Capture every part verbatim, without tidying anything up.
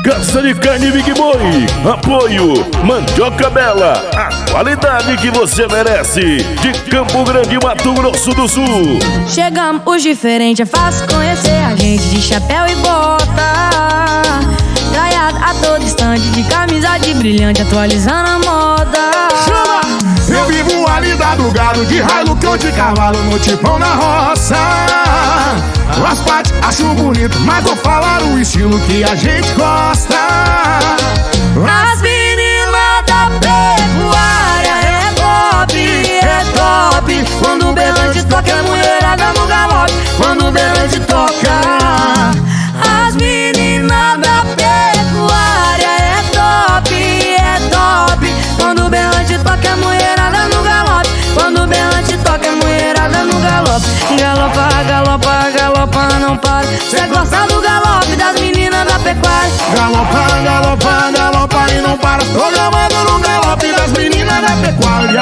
Caça de Carne Big Boy. Apoio Mandioca Bela, a qualidade que você merece. De Campo Grande, Mato Grosso do Sul. Chegamos os diferentes, é fácil conhecer a gente de chapéu e bota, traiado a todo instante, de camisa de brilhante, atualizando a moda. Chama! Eu vivo a lida do gado, de Hilux ou de cavalo, no tipão na roça. As partes acho bonito, mas vou falar o estilo que a gente gosta. As meninas da pecuária é top, é top. Quando o berrante toca, é mulherada no galope. Quando o berrante toca, as meninas da pecuária é top, é top. Quando o berrante toca, é mulherada no galope. Quando o berrante toca, é mulherada no galope. Galopa, galopa, galopa, não para. Cê gosta do galope das meninas da pecuária. Galopa, galopa, galopa e não para. Tô gravando no galope das meninas da pecuária.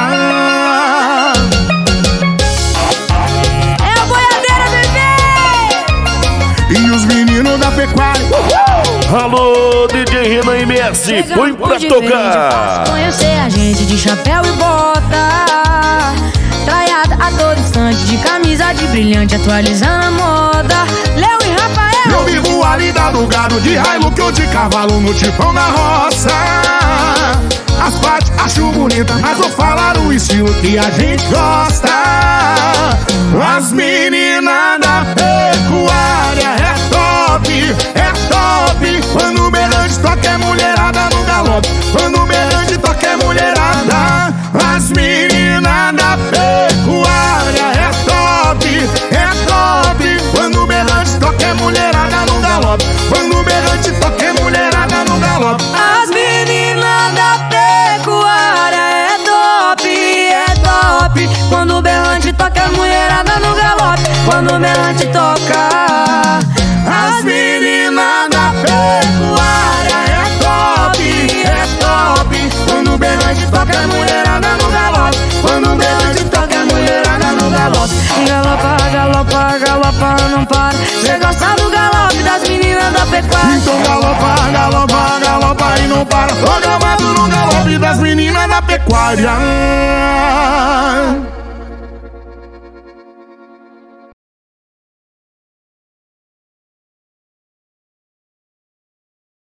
É a boiadeira, bebê! E os meninos da pecuária. Uhul! Alô, D J Renan M S, põe pra tocar. Conhecer a gente de chapéu e bota, traiada a todo instante, de camisa de brilhante, atualizando a moda. Léo e Rafael. Eu vivo a lida do gado, de Hilux ou de cavalo, no tipão na roça. As partes acho bonita, mas vou falar o estilo que a gente gosta. As meninas da pecuária é top, é top. Quando o berrante toca, é mulherada no galope. Quando o berrante toca, é mulherada. As meninas da pecuária é top, é top. Quando o berrante toca, é mulherada no galope. Quando o berrante toca, é mulherada no galope. As meninas da pecuária é top, é top. Quando o berrante toca, é mulherada no galope. Quando o berrante toca, As meninas da pecuária é top, é top. Quando o berrante toca, é mulherada no galope. Quando o berrante toca, é mulherada no galope. galopa, galopa, galopa, não para. Cê gosta do galope das meninas da pecuária. Então galopa, galopa, galopa e não para. Tô gravado no galope das meninas da pecuária.